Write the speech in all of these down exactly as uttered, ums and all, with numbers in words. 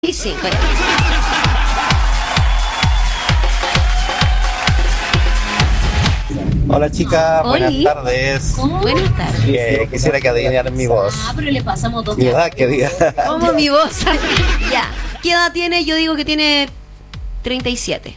Y cinco. Hola chicas, buenas Oli. tardes. Buenas tardes. Eh, quisiera que adivinaran mi voz. Ah, pero le pasamos dos Mi edad, que diga. ¿Cómo mi voz? Ya. ¿Qué edad tiene? Yo digo que tiene treinta y siete.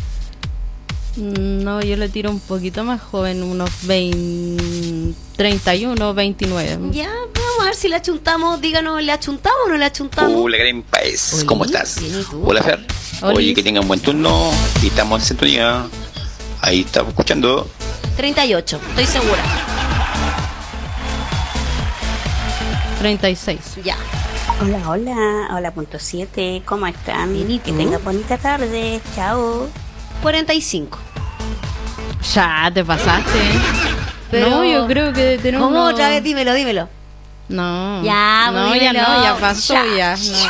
No, yo le tiro un poquito más joven, unos veinte, treinta y uno, veintinueve. Ya, vamos a ver si le achuntamos. Díganos, ¿le achuntamos o no le achuntamos? Hola, Gran País, Oli, ¿cómo estás? bien, ¿y tú? Hola, Fer. Oli. Oye, que tengan buen turno y estamos en sintonía. Ahí estamos escuchando. treinta y ocho, estoy segura. treinta y seis. Ya. Hola, hola, hola punto siete, ¿cómo están? Bien, ¿y Que tú? tengan bonita tarde, chao. cuarenta y cinco. Ya, te pasaste. Pero- No, yo creo que de tener ¿Cómo unos- otra vez? Dímelo, dímelo. No. Ya, no, pues ya dímelo. no, ya pasó, Ya. ya. no.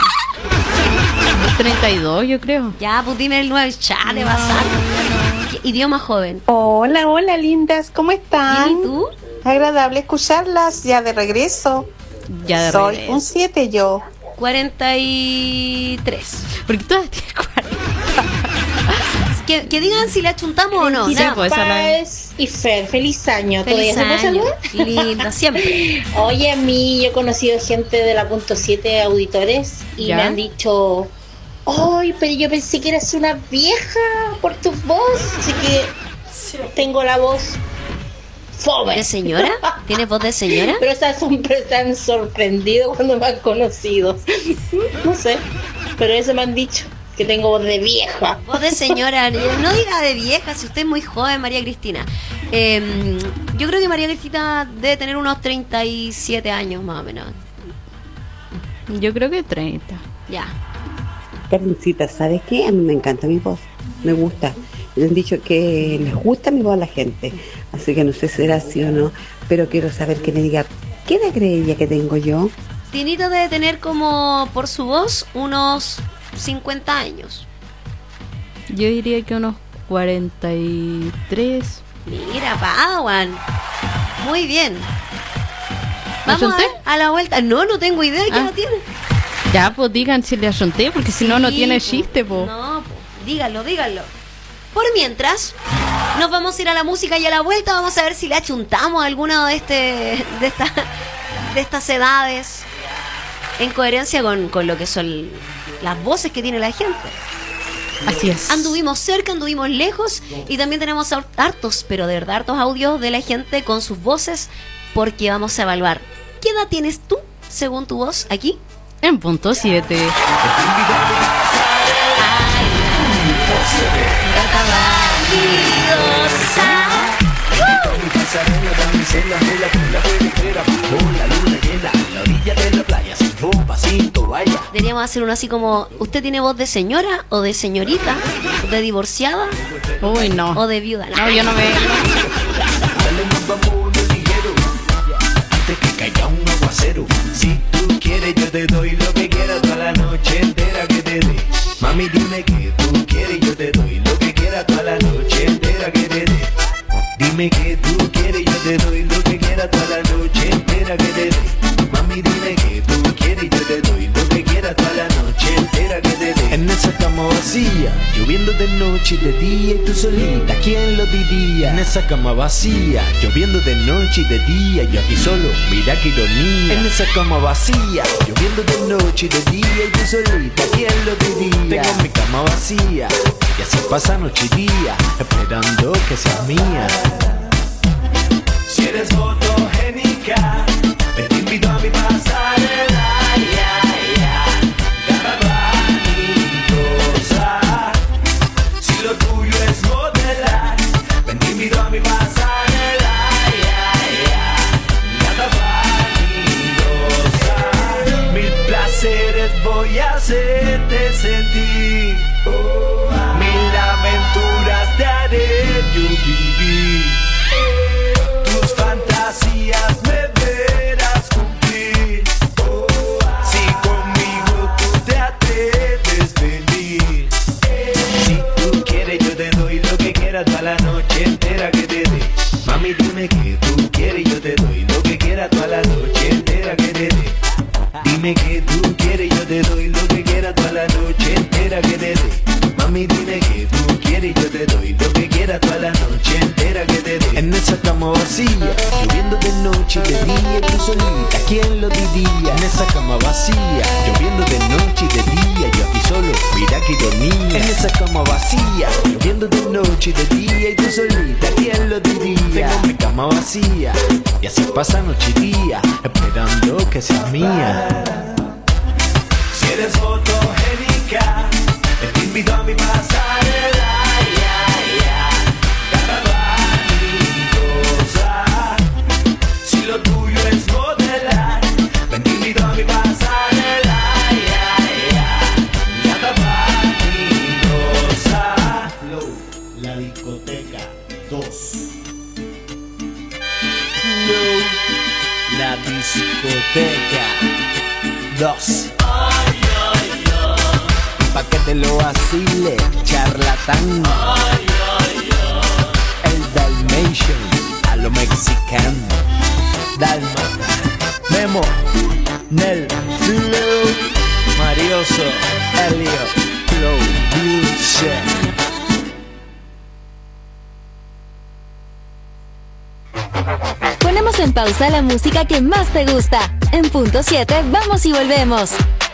treinta y dos, yo creo. Ya, pues dime el nueve. Ya, te vas a... Idioma joven. Hola, hola lindas, ¿cómo están? ¿Bien, y tú? Agradable escucharlas ya de regreso. Ya de Soy regreso. un siete yo. cuarenta y tres. Porque todas tienen cuarenta. Que, que digan si le achuntamos o no. Sí, Nada. pues, esa la- Paz y Fer, feliz año. Feliz ¿Todavía se año. puede saludar? Linda, siempre. Oye, a mí yo he conocido gente de la punto siete auditores y ¿Ya? me han dicho, ay, pero yo pensé que eras una vieja por tu voz, así que tengo la voz fome. ¿De señora? ¿Tienes voz de señora? Pero están, siempre están sorprendidos cuando me han conocido. No sé, pero eso me han dicho, que tengo voz de vieja. Voz de señora. No diga de vieja, si usted es muy joven, María Cristina. Eh, yo creo que María Cristina debe tener unos treinta y siete años más o menos. Yo creo que treinta. Ya. Carmencita, ¿sabes qué? A mí me encanta mi voz, me gusta. Me han dicho que les gusta mi voz a la gente, así que no sé si será así o no, pero quiero saber que me diga, ¿qué edad cree ella que tengo yo? Tinito debe tener como, por su voz, unos cincuenta años. Yo diría que unos cuarenta y tres. Mira, Pawan. Muy bien. ¿Me Vamos asunté? a, a la vuelta. No, no tengo idea de qué Ah. edad tiene. Ya, pues digan si le asunté, porque si no, no Sí, tiene po. chiste, po. No, po. Díganlo, díganlo. Por mientras, nos vamos a ir a la música y a la vuelta vamos a ver si le achuntamos a alguna de este de esta, de estas edades en coherencia con, con lo que son las voces que tiene la gente. Así es. Anduvimos cerca, anduvimos lejos y también tenemos hartos, pero de verdad hartos audios de la gente con sus voces porque vamos a evaluar qué edad tienes tú según tu voz aquí. En punto siete. Deberíamos hacer uno así como, ¿usted tiene voz de señora o de señorita? ¿De divorciada Uy, no. o de viuda? No, yo no me... Antes que caiga un aguacero, si tú quieres yo te doy lo que quieras toda la noche entera que te dé. Mami dime que tú quieres yo te doy lo que quieras toda la noche entera que te dé. Dime que tú quieres yo te doy lo que quieras toda la noche entera que te dé. Mami dime que tú quieres yo te doy lo que quieras toda la noche entera que te dé. En esa cama vacía, lloviendo de noche y de día y tú solita, ¿quién lo diría? En esa cama vacía, lloviendo de noche y de día, yo aquí solo, mira qué ironía. En esa cama vacía, lloviendo de noche y de día y tú solita, ¿quién lo diría? Tengo mi cama vacía y así pasa noche y día, esperando que seas mía. Si eres fotogénica, te invito a mi pasarela, ya, ya. Garra vanidosa. Si lo tuyo es modelar, ven te invito a mi pasarela, ya, ya. Garra vanidosa. Mil placeres voy a hacerte sentir. Mil aventuras te haré yo vivir. Tus fantasías me verás cumplir. Si conmigo tú te atreves venir. Si tú quieres yo te doy lo que quieras toda la noche entera que te dé. Mami dime que tú quieres yo te doy lo que quieras toda la noche entera que te dé. Dime que tú quieres yo te doy lo que quieras toda la noche. noche y de día y tú solita, ¿quién lo diría? Tengo mi cama vacía y así pasa noche y día, esperando que seas mía. Si eres fotogénica, te invito a mi pasarela, ya, ya, Catabanitosa. Si lo tuyo es modelar, te invito a mi pasarela, ya, ya, Catabanitosa. Flow, la discoteca dos. Flow, la discoteca dos. Pa' que te lo vacile, charlatán. Ay, ay, ay. El Dalmatian, a lo mexicano. Dalma, Memo, Nel, Flow, Marioso, Elio, Flow, Dulce. Ponemos en pausa la música que más te gusta. En punto siete, vamos y volvemos.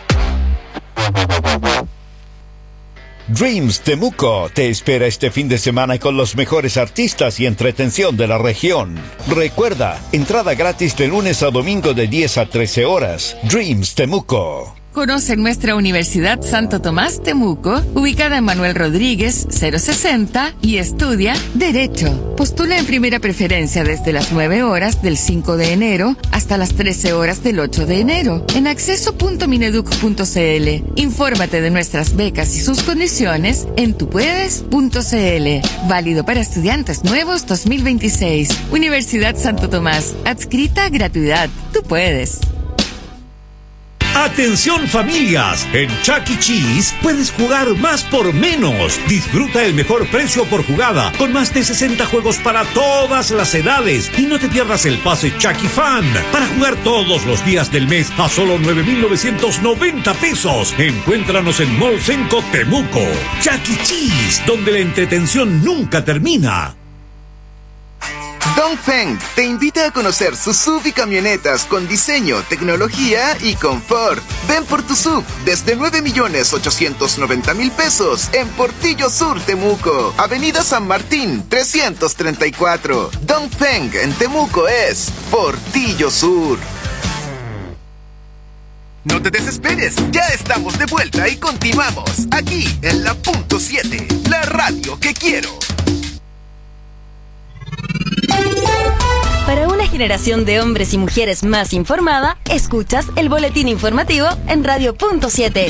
Dreams Temuco te espera este fin de semana con los mejores artistas y entretención de la región. Recuerda, entrada gratis de lunes a domingo de diez a trece horas. Dreams Temuco. Conoce nuestra Universidad Santo Tomás Temuco, ubicada en Manuel Rodríguez, cero sesenta, y estudia Derecho. Postula en primera preferencia desde las nueve horas del cinco de enero hasta las trece horas del ocho de enero en acceso punto mineduc punto cl. Infórmate de nuestras becas y sus condiciones en tupuedes punto cl. Válido para estudiantes nuevos dos mil veintiséis. Universidad Santo Tomás. Adscrita a gratuidad. Tú puedes. Atención familias, en Chuck E. Cheese puedes jugar más por menos. Disfruta el mejor precio por jugada con más de sesenta juegos para todas las edades y no te pierdas el pase Chuck E. Fan para jugar todos los días del mes a solo nueve mil novecientos noventa pesos. Encuéntranos en Mall Senco Temuco. Chuck E. Cheese, donde la entretención nunca termina. Dongfeng te invita a conocer sus S U V y camionetas con diseño, tecnología y confort. Ven por tu S U V desde nueve millones ochocientos noventa mil pesos en Portillo Sur, Temuco. Avenida San Martín, trescientos treinta y cuatro. Dongfeng en Temuco es Portillo Sur. No te desesperes, ya estamos de vuelta y continuamos aquí en la punto siete, la radio que quiero. Para una generación de hombres y mujeres más informada, escuchas el boletín informativo en Radio Punto siete.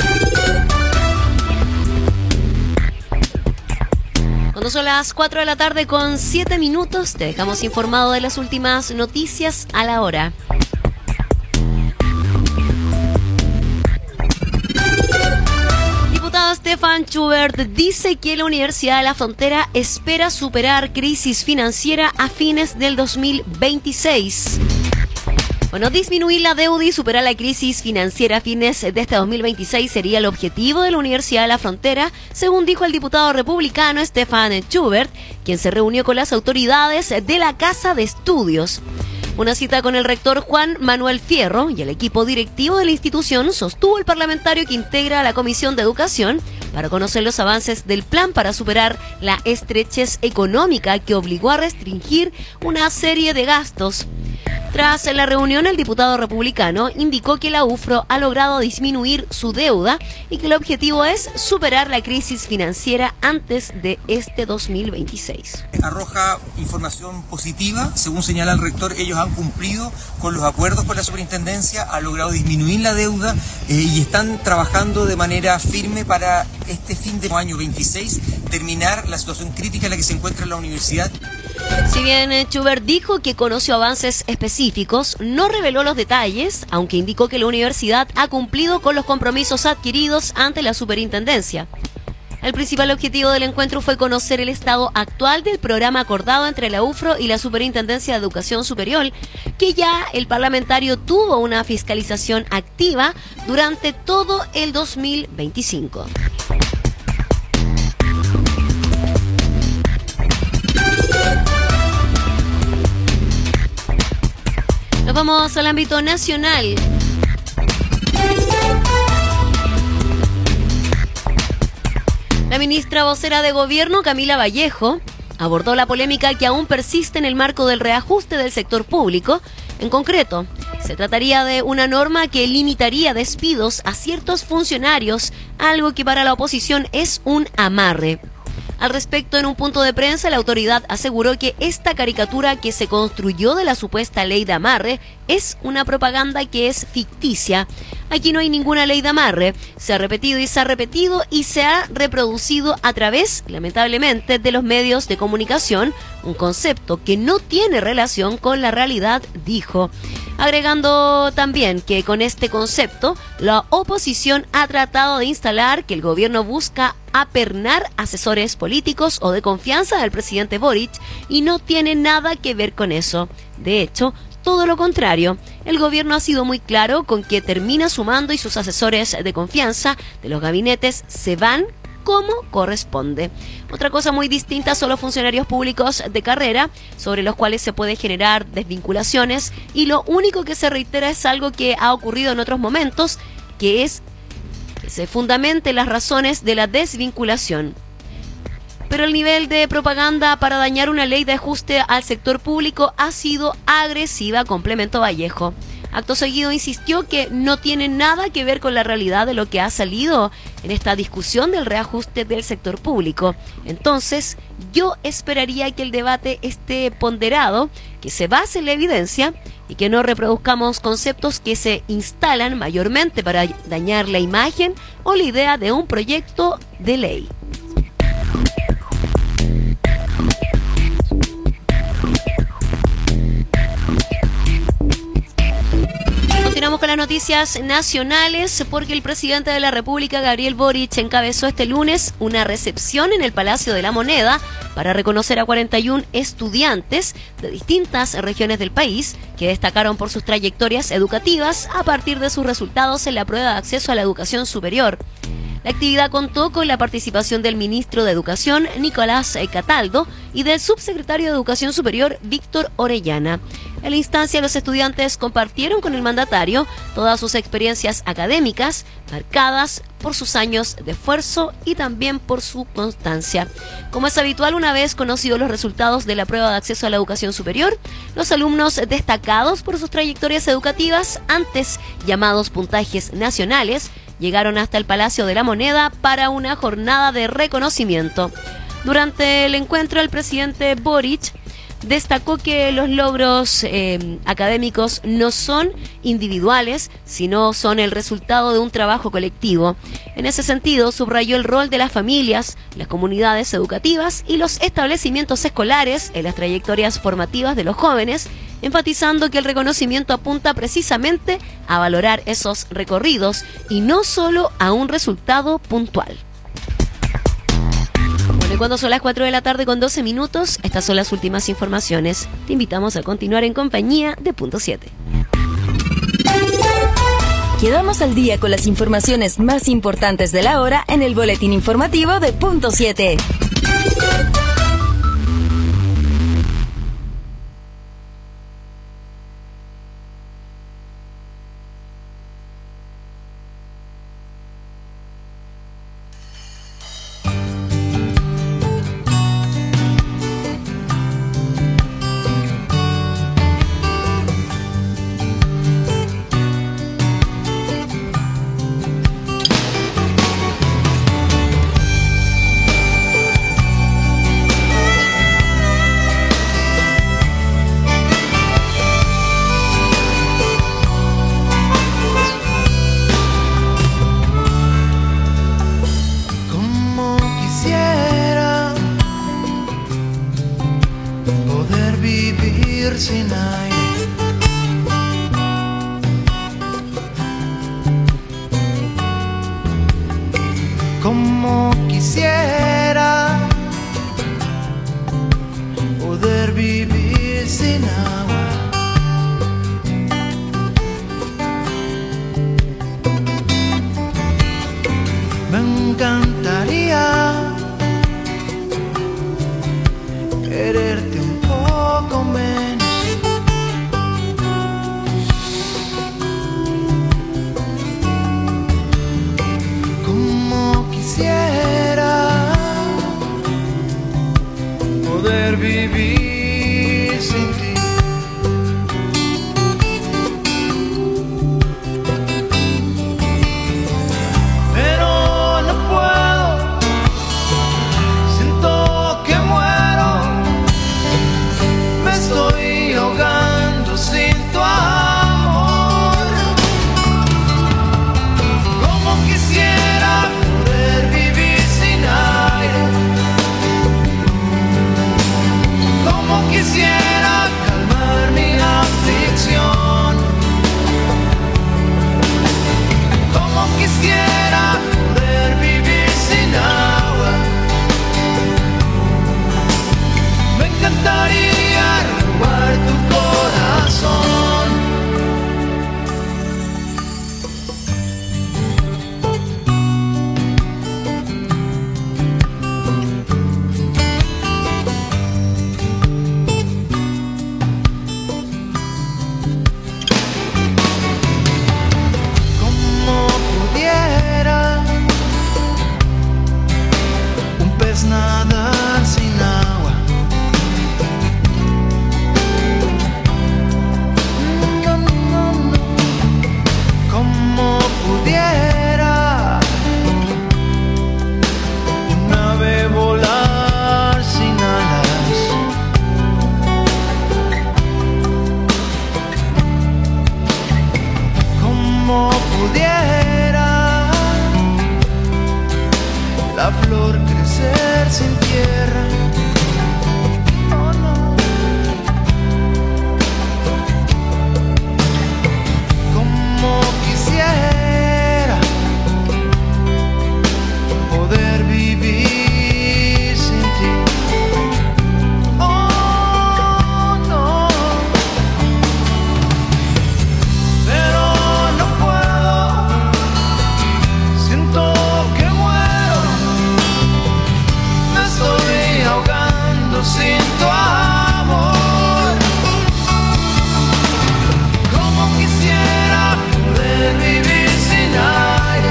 Cuando son las cuatro de la tarde con siete minutos, te dejamos informado de las últimas noticias a la hora. Stefan Schubert dice que la Universidad de la Frontera espera superar crisis financiera a fines del dos mil veintiséis. Bueno, disminuir la deuda y superar la crisis financiera a fines de este dos mil veintiséis sería el objetivo de la Universidad de la Frontera, según dijo el diputado republicano Stefan Schubert, quien se reunió con las autoridades de la Casa de Estudios. Una cita con el rector Juan Manuel Fierro y el equipo directivo de la institución sostuvo el parlamentario que integra la Comisión de Educación para conocer los avances del plan para superar la estrechez económica que obligó a restringir una serie de gastos. Tras la reunión, el diputado republicano indicó que la U F R O ha logrado disminuir su deuda y que el objetivo es superar la crisis financiera antes de este dos mil veintiséis. Arroja información positiva. Según señala el rector, ellos han cumplido con los acuerdos con la superintendencia, han logrado disminuir la deuda eh, y están trabajando de manera firme para este fin de año veintiséis terminar la situación crítica en la que se encuentra la universidad. Si bien Schubert dijo que conoció avances específicos, no reveló los detalles, aunque indicó que la universidad ha cumplido con los compromisos adquiridos ante la superintendencia. El principal objetivo del encuentro fue conocer el estado actual del programa acordado entre la U F R O y la Superintendencia de Educación Superior, que ya el parlamentario tuvo una fiscalización activa durante todo el dos mil veinticinco. Nos vamos al ámbito nacional. La ministra vocera de Gobierno, Camila Vallejo, abordó la polémica que aún persiste en el marco del reajuste del sector público. En concreto, se trataría de una norma que limitaría despidos a ciertos funcionarios, algo que para la oposición es un amarre. Al respecto, en un punto de prensa, la autoridad aseguró que esta caricatura que se construyó de la supuesta ley de amarre es una propaganda que es ficticia. Aquí no hay ninguna ley de amarre. Se ha repetido y se ha repetido y se ha reproducido a través, lamentablemente, de los medios de comunicación, un concepto que no tiene relación con la realidad, dijo. Agregando también que con este concepto, la oposición ha tratado de instalar que el gobierno busca apernar asesores políticos o de confianza del presidente Boric y no tiene nada que ver con eso. De hecho, todo lo contrario, el gobierno ha sido muy claro con que termina sumando y sus asesores de confianza de los gabinetes se van como corresponde. Otra cosa muy distinta son los funcionarios públicos de carrera, sobre los cuales se puede generar desvinculaciones, y lo único que se reitera es algo que ha ocurrido en otros momentos, que es que se fundamente las razones de la desvinculación. Pero el nivel de propaganda para dañar una ley de ajuste al sector público ha sido agresiva, complementó Vallejo. Acto seguido insistió que no tiene nada que ver con la realidad de lo que ha salido en esta discusión del reajuste del sector público. Entonces, yo esperaría que el debate esté ponderado, que se base en la evidencia y que no reproduzcamos conceptos que se instalan mayormente para dañar la imagen o la idea de un proyecto de ley. Continuamos con las noticias nacionales porque el presidente de la República, Gabriel Boric, encabezó este lunes una recepción en el Palacio de la Moneda para reconocer a cuarenta y uno estudiantes de distintas regiones del país que destacaron por sus trayectorias educativas a partir de sus resultados en la prueba de acceso a la educación superior. La actividad contó con la participación del ministro de Educación, Nicolás Cataldo, y del subsecretario de Educación Superior, Víctor Orellana. En la instancia, los estudiantes compartieron con el mandatario todas sus experiencias académicas, marcadas por sus años de esfuerzo y también por su constancia. Como es habitual, una vez conocidos los resultados de la prueba de acceso a la educación superior, los alumnos destacados por sus trayectorias educativas, antes llamados puntajes nacionales, llegaron hasta el Palacio de la Moneda para una jornada de reconocimiento. Durante el encuentro, el presidente Boric destacó que los logros eh, académicos no son individuales, sino son el resultado de un trabajo colectivo. En ese sentido, subrayó el rol de las familias, las comunidades educativas y los establecimientos escolares en las trayectorias formativas de los jóvenes, enfatizando que el reconocimiento apunta precisamente a valorar esos recorridos y no solo a un resultado puntual. Bueno, y cuando son las cuatro de la tarde con doce minutos, estas son las últimas informaciones. Te invitamos a continuar en compañía de Punto siete. Quedamos al día con las informaciones más importantes de la hora en el boletín informativo de Punto siete. sin aire. Como quisiera poder vivir sin agua. Me encantaría quererte un poco menos. Como quisiera poder la flor crecer sin tierra. Oh no. Como quisiera poder vivir sin ti. Oh no. Pero no puedo. Siento que muero. Me estoy ahogando sin tu amor. Como quisiera poder vivir sin aire.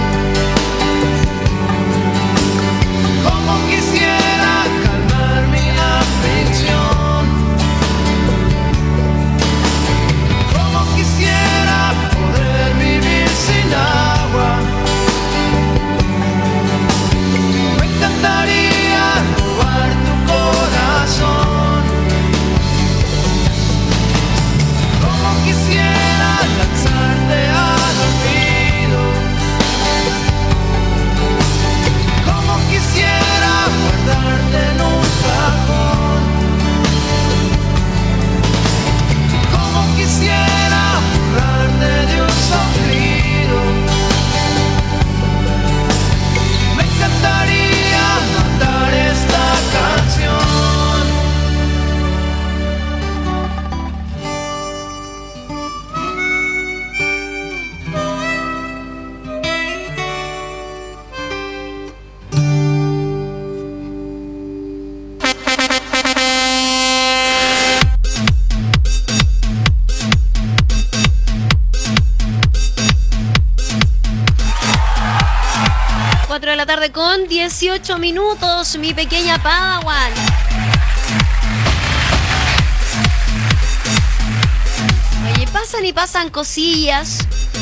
Como quisiera calmar mi aflicción. Como quisiera poder vivir sin agua. Me encantaría robar tu corazón. Como quisiera lanzarte al olvido. Como quisiera guardarte en un cajón. Como quisiera borrarte de un soplido. Me encantaría matar esta canción. cuatro de la tarde con dieciocho minutos, mi pequeña Padawan. Oye, pasan y pasan cosillas.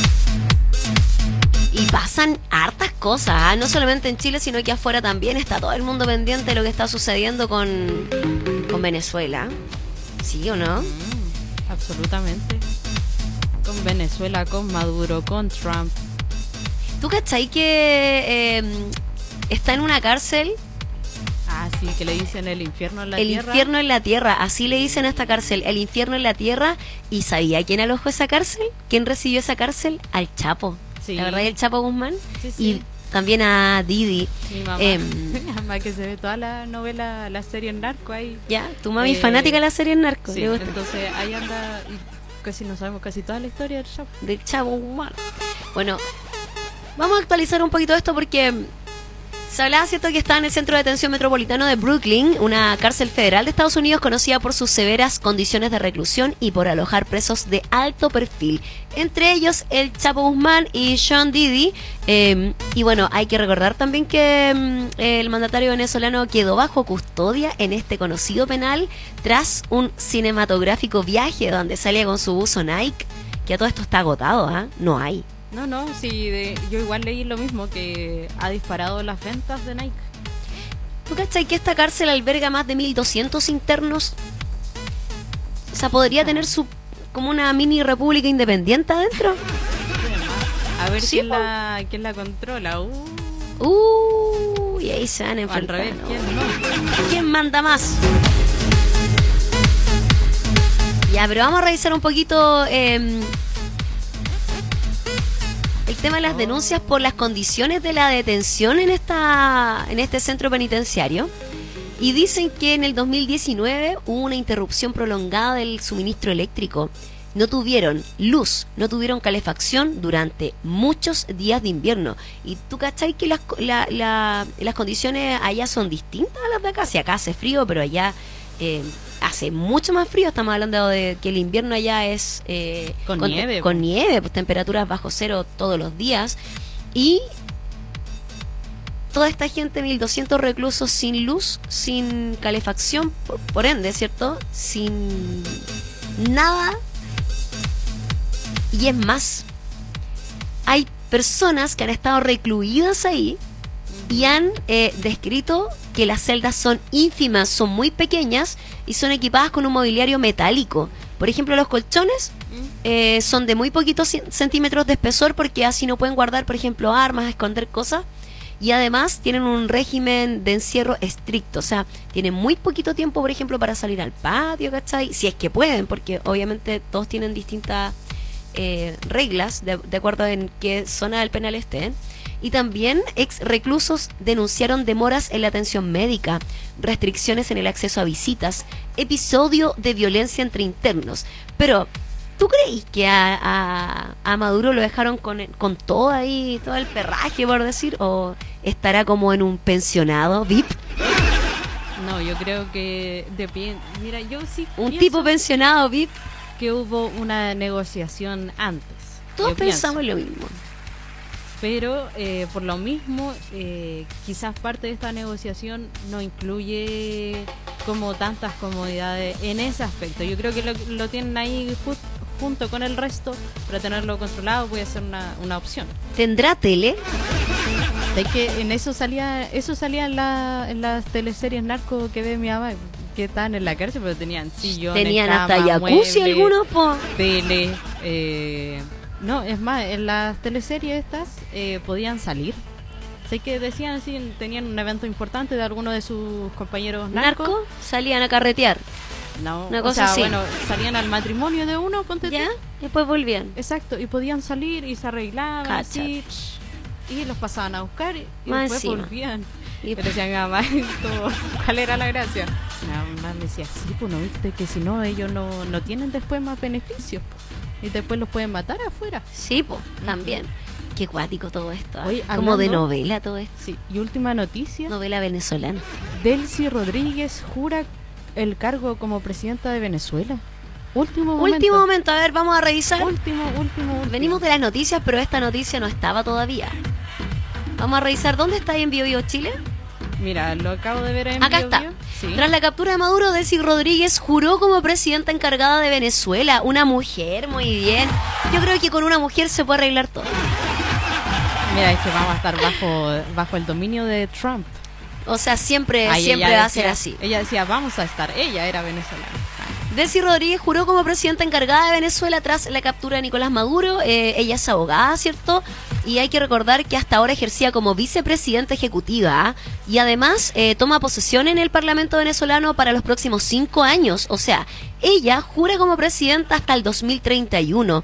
Y pasan hartas cosas, ¿ah? No solamente en Chile, sino que afuera también está todo el mundo pendiente de lo que está sucediendo con, con Venezuela. ¿Sí o no? Mm, absolutamente. Con Venezuela, con Maduro, con Trump. ¿Tú cachai que eh, está en una cárcel? Ah, sí, que le dicen el infierno en la el tierra. El infierno en la tierra, así le dicen a esta cárcel, el infierno en la tierra. ¿Y sabía quién alojó esa cárcel? ¿Quién recibió esa cárcel? Al Chapo. Sí. ¿La verdad? El Chapo Guzmán. Sí, sí. Y también a Didi. Mi mamá. Eh, Mi mamá que se ve toda la novela, la serie en Narco ahí. Ya, tu mami eh, fanática de la serie en Narco. Sí, entonces ahí anda y casi no sabemos casi toda la historia del Chapo. Del Chapo Guzmán. Bueno, vamos a actualizar un poquito esto porque se hablaba, ¿cierto?, que está en el Centro de Detención Metropolitano de Brooklyn, una cárcel federal de Estados Unidos conocida por sus severas condiciones de reclusión y por alojar presos de alto perfil. Entre ellos el Chapo Guzmán y Sean Diddy. Eh, y bueno, hay que recordar también que eh, el mandatario venezolano quedó bajo custodia en este conocido penal tras un cinematográfico viaje donde salía con su buzo Nike, que a todo esto está agotado, ¿ah? ¿eh? No hay. No, no, sí, de, yo igual leí lo mismo, que ha disparado las ventas de Nike. ¿Tú cachai que esta cárcel alberga más de mil doscientos internos? O sea, podría tener su como una mini república independiente adentro. A ver sí, quién, la, quién la controla. Uh. Uh, y ahí se van a enfrentar. Al revés, ¿quién no? ¿Quién manda más? Ya, pero vamos a revisar un poquito eh, el tema de las denuncias por las condiciones de la detención en esta en este centro penitenciario. Y dicen que en el dos mil diecinueve hubo una interrupción prolongada del suministro eléctrico. No tuvieron luz, no tuvieron calefacción durante muchos días de invierno. Y tú cachai que las, la, la, las condiciones allá son distintas a las de acá. Si acá hace frío, pero allá eh, hace mucho más frío. Estamos hablando de que el invierno allá es eh, con, con nieve. Con nieve, pues temperaturas bajo cero todos los días. Y toda esta gente, mil doscientos reclusos sin luz, sin calefacción, por, por ende, ¿cierto? Sin nada. Y es más, hay personas que han estado recluidas ahí y han eh, descrito que las celdas son ínfimas, son muy pequeñas y son equipadas con un mobiliario metálico. Por ejemplo, los colchones eh, son de muy poquitos centímetros de espesor porque así no pueden guardar, por ejemplo, armas, esconder cosas. y además tienen un régimen de encierro estricto, o sea, tienen muy poquito tiempo, por ejemplo, para salir al patio, ¿cachai? Si es que pueden, porque obviamente todos tienen distintas eh, reglas de, de acuerdo en qué zona del penal estén. Y también ex reclusos denunciaron demoras en la atención médica, restricciones en el acceso a visitas, episodio de violencia entre internos. Pero, ¿tú creís que a, a, a Maduro lo dejaron con, con todo ahí, todo el perraje, por decir? ¿O estará como en un pensionado V I P? No, yo creo que depende. Mira, yo sí. Un tipo pensionado V I P. Que hubo una negociación antes. Todos pensamos lo mismo. Pero eh, por lo mismo, eh, quizás parte de esta negociación no incluye como tantas comodidades en ese aspecto. Yo creo que lo, lo tienen ahí ju- junto con el resto, para tenerlo controlado puede ser una, una opción. ¿Tendrá tele? Es que en eso salía, eso salía en, la, en las teleseries narco que ve mi mamá, que estaban en la cárcel, pero tenían sillones, tenían cama, hasta jacuzzi muebles, algunos, po. Tele, eh... No, es más, en las teleseries estas eh, podían salir. Sé que decían así, tenían un evento importante de alguno de sus compañeros narcos. ¿Narco? Salían a carretear. No, una o cosa sea, así. bueno, salían al matrimonio de uno, ponte ya, tú. después volvían. Exacto, y podían salir y se arreglaban así, y los pasaban a buscar y, y Más después encima. volvían. Y Y le decían a mamá, esto, ¿cuál era la gracia? Mi mamá me decía, sí, pues no viste que si no, ellos no, no tienen después más beneficios. Y después los pueden matar afuera. Sí, pues, también. Qué cuático todo esto. ¿eh? Oye, Como de hablando- novela todo esto. Sí, y última noticia. Novela venezolana. Delcy Rodríguez jura el cargo como presidenta de Venezuela. Último momento. Último momento, a ver, vamos a revisar. Último, último, último. Venimos de las noticias, pero esta noticia no estaba todavía. Vamos a revisar, ¿dónde está ahí en Bio Bio Chile? Mira, lo acabo de ver en Acá Bio está. Bio. Sí. Tras la captura de Maduro, Delcy Rodríguez juró como presidenta encargada de Venezuela. Una mujer, muy bien. Yo creo que con una mujer se puede arreglar todo. Mira, es que vamos a estar bajo, bajo el dominio de Trump. O sea, siempre, Ahí siempre ella va a decía- ser así. Ella decía, vamos a estar. Ella era venezolana. Delcy Rodríguez juró como presidenta encargada de Venezuela tras la captura de Nicolás Maduro. Eh, ella es abogada, ¿cierto? Y hay que recordar que hasta ahora ejercía como vicepresidenta ejecutiva. ¿ah? Y además eh, toma posesión en el Parlamento venezolano para los próximos cinco años. O sea, ella jura como presidenta hasta el dos mil treinta y uno.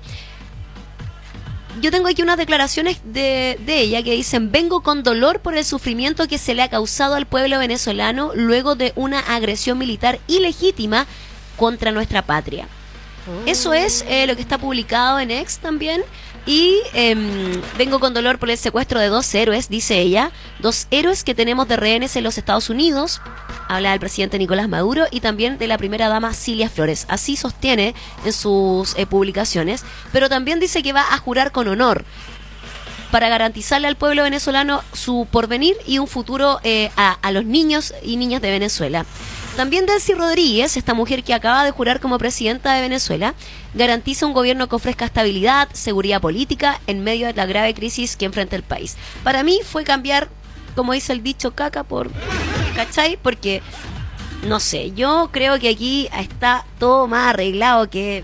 Yo tengo aquí unas declaraciones de, de ella que dicen: vengo con dolor por el sufrimiento que se le ha causado al pueblo venezolano luego de una agresión militar ilegítima contra nuestra patria. Eso es eh, lo que está publicado en X también. Y em, vengo con dolor por el secuestro de dos héroes, dice ella. Dos héroes que tenemos de rehenes en los Estados Unidos. Habla del presidente Nicolás Maduro y también de la primera dama Cilia Flores. Así sostiene en sus eh, publicaciones. Pero también dice que va a jurar con honor para garantizarle al pueblo venezolano su porvenir y un futuro eh, a, a los niños y niñas de Venezuela. También Delcy Rodríguez, esta mujer que acaba de jurar como presidenta de Venezuela, garantiza un gobierno que ofrezca estabilidad, seguridad política en medio de la grave crisis que enfrenta el país. Para mí fue cambiar, como dice el dicho, caca por... ¿Cachai? Porque, no sé, yo creo que aquí está todo más arreglado que...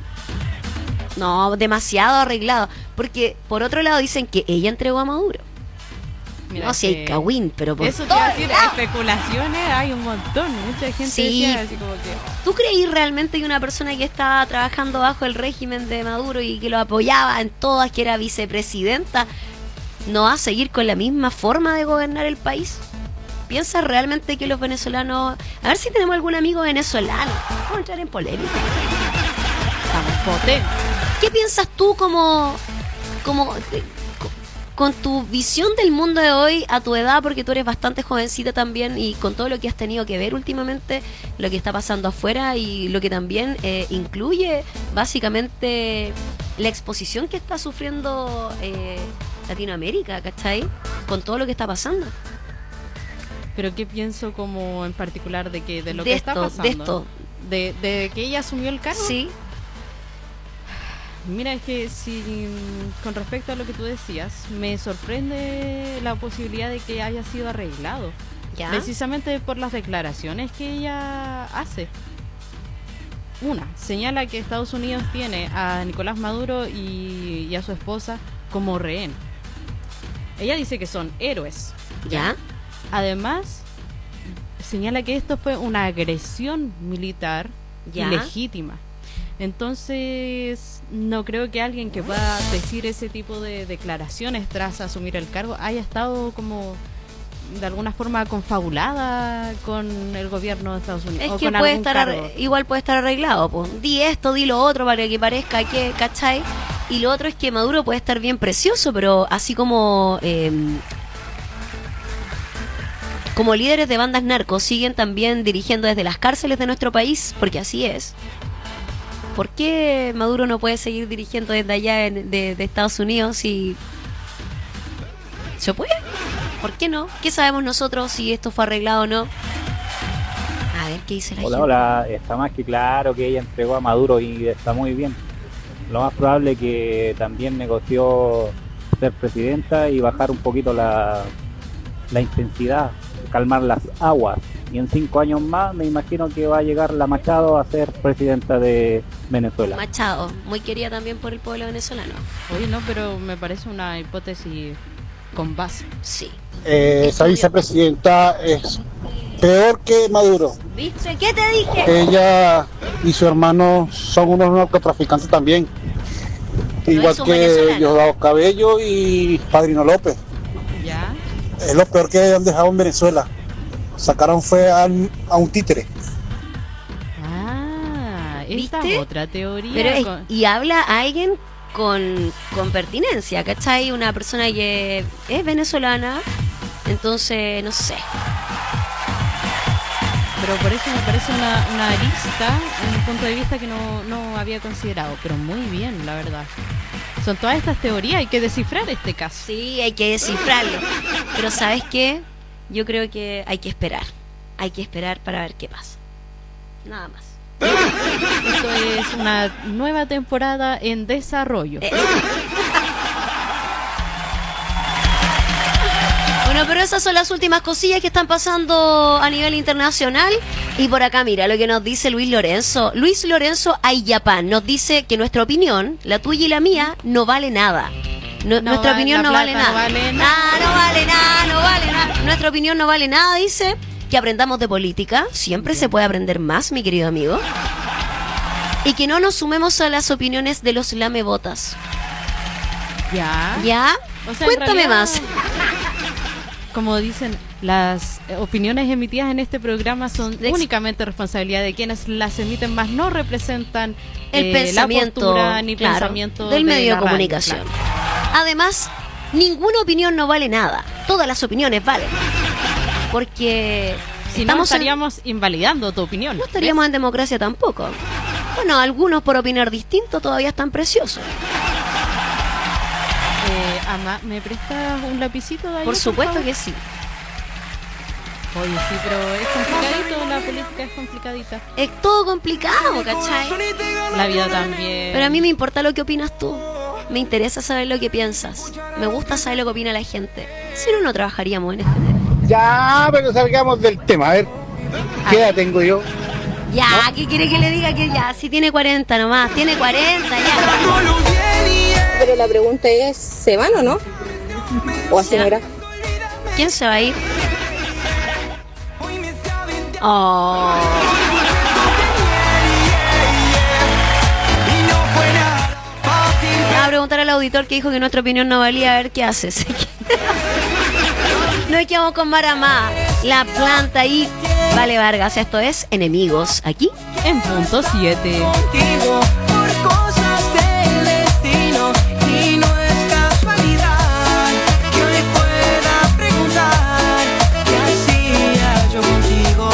No, demasiado arreglado. Porque, por otro lado, dicen que ella entregó a Maduro. Mira, No sé, hay que- cagüín, pero por Eso te todo iba a decir, lado. especulaciones hay un montón. Mucha gente Sí. decía así como que... ¿Tú creí realmente que una persona que estaba trabajando bajo el régimen de Maduro y que lo apoyaba en todas, que era vicepresidenta, no va a seguir con la misma forma de gobernar el país? ¿Piensas realmente que los venezolanos... A ver si tenemos algún amigo venezolano. Vamos a entrar en polémica. Estamos potentes. ¿Qué piensas tú como... como eh, co- con tu visión del mundo de hoy a tu edad, porque tú eres bastante jovencita también, y con todo lo que has tenido que ver últimamente, lo que está pasando afuera y lo que también eh, incluye básicamente la exposición que está sufriendo eh, Latinoamérica, ¿cachai? Con todo lo que está pasando. Pero ¿qué pienso como en particular de que de lo De que esto, está pasando? de esto. De, de que ella asumió el cargo. Sí. Mira, es que si con respecto a lo que tú decías, me sorprende la posibilidad de que haya sido arreglado. ¿Ya? Precisamente por las declaraciones que ella hace. Una, señala que Estados Unidos tiene a Nicolás Maduro y, y a su esposa como rehén. Ella dice que son héroes. ¿Ya? Además, señala que esto fue una agresión militar ¿Ya? ilegítima. Entonces, no creo que alguien que pueda decir ese tipo de declaraciones tras asumir el cargo haya estado como de alguna forma confabulada con el gobierno de Estados Unidos. Es o que con puede algún estar cargo. arre- igual puede estar arreglado, pues. Di esto, di lo otro para que parezca que, ¿cachai? Y lo otro es que Maduro puede estar bien precioso, pero así como eh, como líderes de bandas narcos siguen también dirigiendo desde las cárceles de nuestro país, porque así es. ¿Por qué Maduro no puede seguir dirigiendo desde allá en- de, de Estados Unidos y se puede? ¿Por qué no? ¿Qué sabemos nosotros si esto fue arreglado o no? A ver, ¿qué dice la Hola, gente? hola, está más que claro que ella entregó a Maduro y está muy bien. Lo más probable es que también negoció ser presidenta y bajar un poquito la, la intensidad, calmar las aguas. Y en cinco años más me imagino que va a llegar la Machado a ser presidenta de Venezuela. Machado, muy querida también por el pueblo venezolano. Oye, no, pero me parece una hipótesis con base. Sí. Eh, esa vicepresidenta es peor que Maduro. ¿Viste? ¿Qué te dije? Ella y su hermano son unos narcotraficantes también. Igual es un que venezolano. Diosdado Cabello y Padrino López. ¿Ya? Es lo peor que han dejado en Venezuela. Sacaron fue a, a un títere. Ah, esta ¿Viste? es otra teoría. Pero es- con- y habla alguien con, con pertinencia, ¿cachai? Una persona que es venezolana, entonces, no sé. Pero por eso me parece una, una arista, un punto de vista que no, no había considerado. Pero muy bien, la verdad. Son todas estas teorías, hay que descifrar este caso. Sí, hay que descifrarlo. Pero ¿sabes qué? Yo creo que hay que esperar. Hay que esperar para ver qué pasa. Nada más. Esto es una nueva temporada en desarrollo. Eh. Bueno, pero esas son las últimas cosillas que están pasando a nivel internacional. Y por acá, mira lo que nos dice Luis Lorenzo. Luis Lorenzo Ayapán nos dice que nuestra opinión, la tuya y la mía, no vale nada. No- No nuestra va- opinión la no vale plata nada. no vale Nada, no vale nada, no vale nada. Nuestra opinión no vale nada, dice. Que aprendamos de política. Siempre se puede aprender más, mi querido amigo. Y que no nos sumemos a las opiniones de los lamebotas. Ya. ¿Ya? O sea, en Cuéntame realidad, más. Como dicen, las eh, opiniones emitidas en este programa son únicamente responsabilidad de quienes las emiten, más no representan El eh, pensamiento, la postura ni claro, pensamiento del medio de la radio, comunicación. claro. Además, ninguna opinión no vale nada. Todas las opiniones valen. Porque Si no, estamos en- estaríamos invalidando tu opinión. no estaríamos en democracia tampoco. Bueno, algunos por opinar distinto todavía están preciosos. Eh, Ama, ¿me prestas un lapicito de ahí? Por supuesto favor? que sí. Oye, sí, pero es complicadito, la política es complicadita. Es todo complicado, ¿cachai? La vida también. Pero a mí me importa lo que opinas tú. Me interesa saber lo que piensas. Me gusta saber lo que opina la gente. Si no, no trabajaríamos en este tema. Ya, pero salgamos del tema. A ver, ¿qué edad tengo yo? Ya, ¿qué quiere que le diga que ya? Si tiene cuarenta nomás, tiene cuarenta ya. Pero la pregunta es, ¿se van o no? ¿O así no era? ¿Quién se va a ir? Oh. Le voy a preguntar al auditor que dijo que nuestra opinión no valía, a ver qué haces. Nos quedamos con Maramá, la planta ahí. Vale, Vargas, esto es Enemigos, aquí en punto siete. Por cosas del destino y no es casualidad que hoy pueda preguntar qué hacía yo contigo.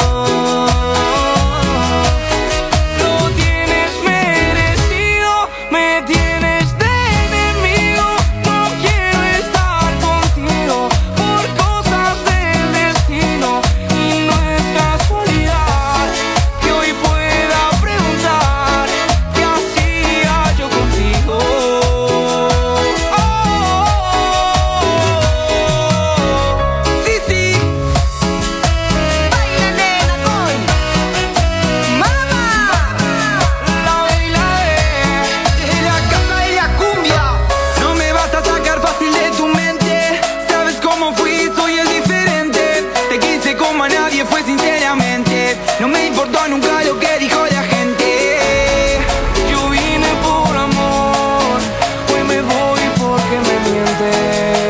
Lo tienes merecido, me tienes de enemigo. No quiero estar contigo por cosas del destino y no es casualidad que hoy pueda preguntar No me importó nunca lo que dijo la gente. Yo vine por amor, hoy me voy porque me miente.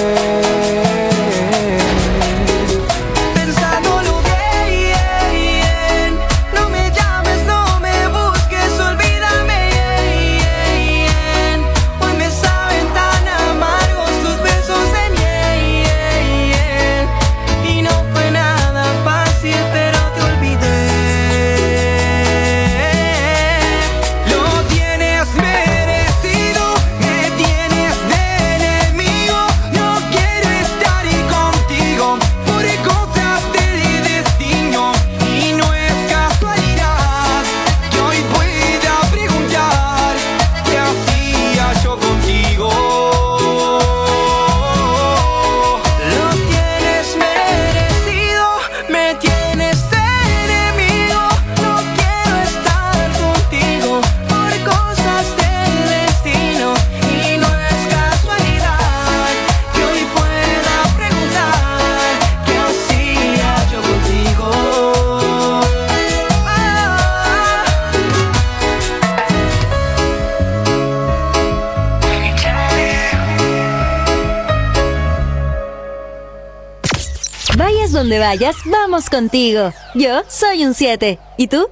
Donde vayas, vamos contigo. Yo soy un siete. ¿Y tú?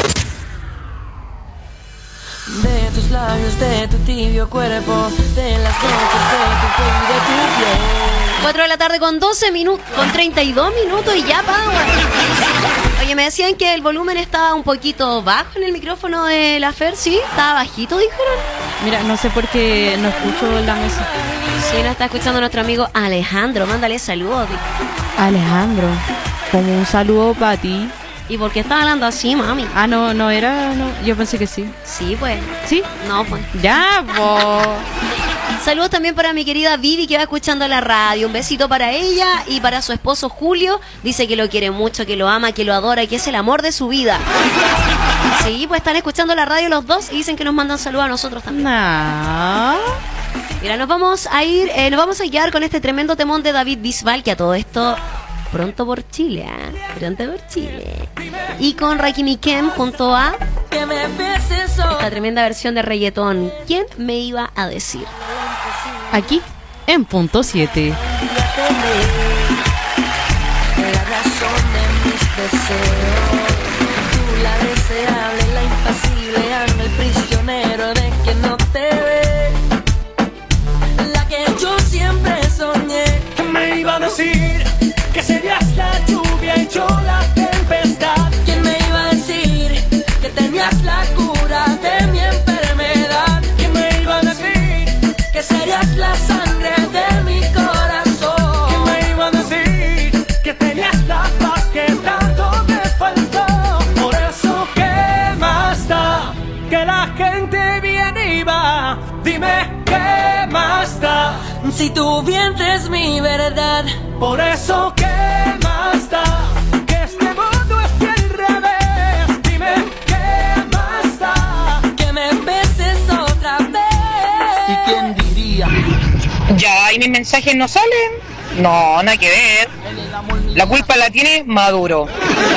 De tus labios, de tu tibio cuerpo, de las noches, de tu cuello y de tu piel. cuatro de la tarde con doce minutos, con treinta y dos minutos y ya Power. Oye, me decían que el volumen estaba un poquito bajo en el micrófono de la Fer, ¿sí? ¿Estaba bajito, dijeron? Mira, no sé por qué no escucho la mesa. Sí, nos está escuchando nuestro amigo Alejandro. Mándale saludos. Alejandro, como un saludo para ti. ¿Y por qué estás hablando así, mami? Ah, no, no era, no, yo pensé que sí. Sí, pues. ¿Sí? No, pues. Ya, pues. Saludos también para mi querida Vivi, que va escuchando la radio. Un besito para ella y para su esposo Julio. Dice que lo quiere mucho, que lo ama, que lo adora, que es el amor de su vida. Sí, pues están escuchando la radio los dos y dicen que nos mandan saludos a nosotros también. No. Mira, nos vamos a ir, eh, nos vamos a guiar con este tremendo temón de David Bisbal, que a todo esto pronto por Chile, ¿eh? Pronto por Chile. Y con Rakim y Kem junto a esta tremenda versión de reggaetón. ¿Quién me iba a decir? Aquí, en punto siete. La razón de mis deseos, tú la deseable, la impasible, ando el prisionero de que no te ve, la que yo siempre soñé. ¿Quién me iba a decir que serías la lluvia y yo la tempestad? ¿Quién me iba a decir que tenías la cura de mi enfermedad? ¿Quién me iba a decir que serías la sangre de mi corazón? ¿Quién me iba a decir que tenías la paz que tanto me faltó? Por eso, ¿qué más da que la gente viene y va? Dime, ¿qué más da si tu vientre es mi verdad? Por eso, ¿qué más da que este mundo esté al revés? Dime, ¿qué más da que me beses otra vez? ¿Y quién diría? Ya, ¿y mis mensajes no salen? No, nada que ver. La culpa la tiene Maduro.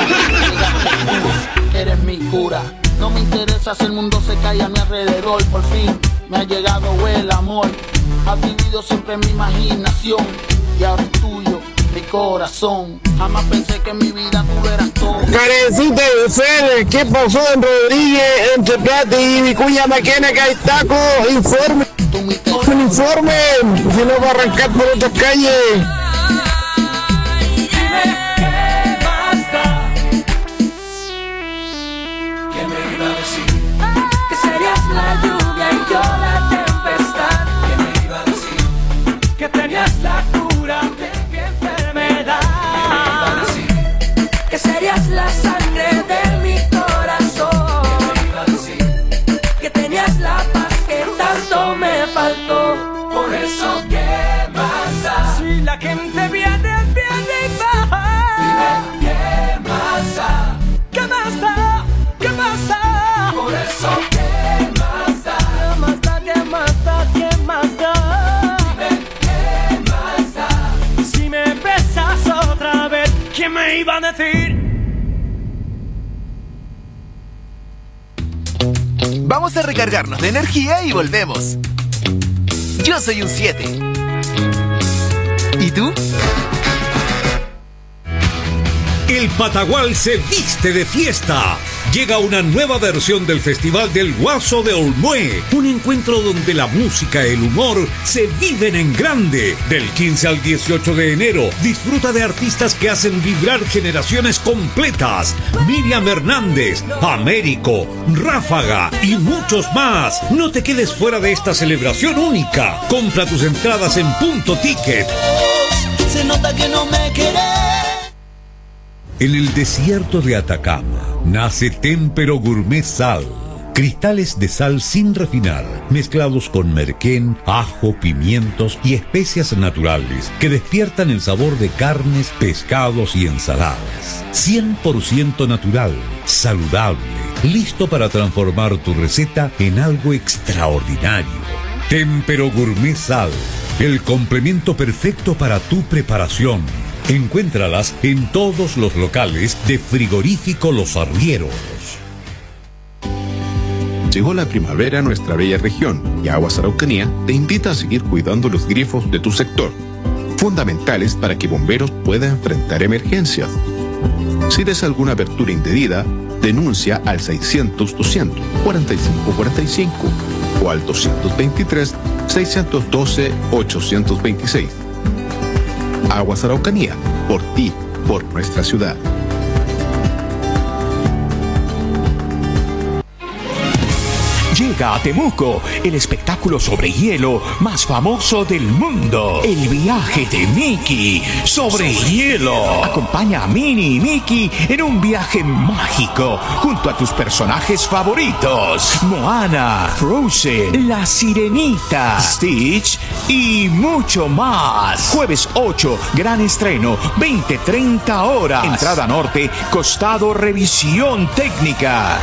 Eres mi cura. No me interesa si el mundo se cae a mi alrededor. Por fin me ha llegado el amor. Has vivido siempre en mi imaginación y ahora es tuyo mi corazón. Jamás pensé que en mi vida tú eras todo. Carecita de ser, ¿qué pasó en Rodríguez entre Plata y Vicuña Maquena? Que hay tacos, informe. Un informe, si no va a arrancar por otras calles. La lluvia y yo la tempestad. ¿Quién me iba a decir que tenías la cura de mi enfermedad? ¿Quién me iba a decir que serías la sangre de mi corazón? ¿Quién me iba a decir que tenías la paz que tanto me faltó? Por eso, ¿qué más da si la gente viene, viene y baja? Dime, ¿qué más da? ¿Qué más da? ¿Qué más da? Por eso, ¿qué ¿Quién me iba a decir Vamos a recargarnos de energía y volvemos. Yo soy un siete. ¿Y tú? El Patagual se viste de fiesta. Llega una nueva versión del Festival del Guaso de Olmué, un encuentro donde la música y el humor se viven en grande. Del quince al dieciocho de enero, disfruta de artistas que hacen vibrar generaciones completas. Miriam Hernández, Américo, Ráfaga y muchos más. No te quedes fuera de esta celebración única. Compra tus entradas en Punto Ticket. Se nota que no me querés. En el desierto de Atacama nace Témpero Gourmet Sal. Cristales de sal sin refinar, mezclados con merquén, ajo, pimientos y especias naturales que despiertan el sabor de carnes, pescados y ensaladas. cien por ciento natural, saludable, listo para transformar tu receta en algo extraordinario. Témpero Gourmet Sal, el complemento perfecto para tu preparación. Encuéntralas en todos los locales de Frigorífico Los Arrieros. Llegó la primavera a nuestra bella región y Aguas Araucanía te invita a seguir cuidando los grifos de tu sector, fundamentales para que bomberos puedan enfrentar emergencias. Si ves alguna apertura indebida, denuncia al seiscientos, doscientos, cuarenta y cinco cuarenta y cinco o al doscientos veintitrés, seiscientos doce, ochocientos veintiséis. Aguas Araucanía, por ti, por nuestra ciudad. Llega a Temuco el espectáculo sobre hielo más famoso del mundo. El viaje de Mickey sobre hielo. Acompaña a Minnie y Mickey en un viaje mágico junto a tus personajes favoritos: Moana, Frozen, La Sirenita, Stitch y mucho más. Jueves ocho, gran estreno, veinte treinta horas. Entrada norte, costado revisión técnica.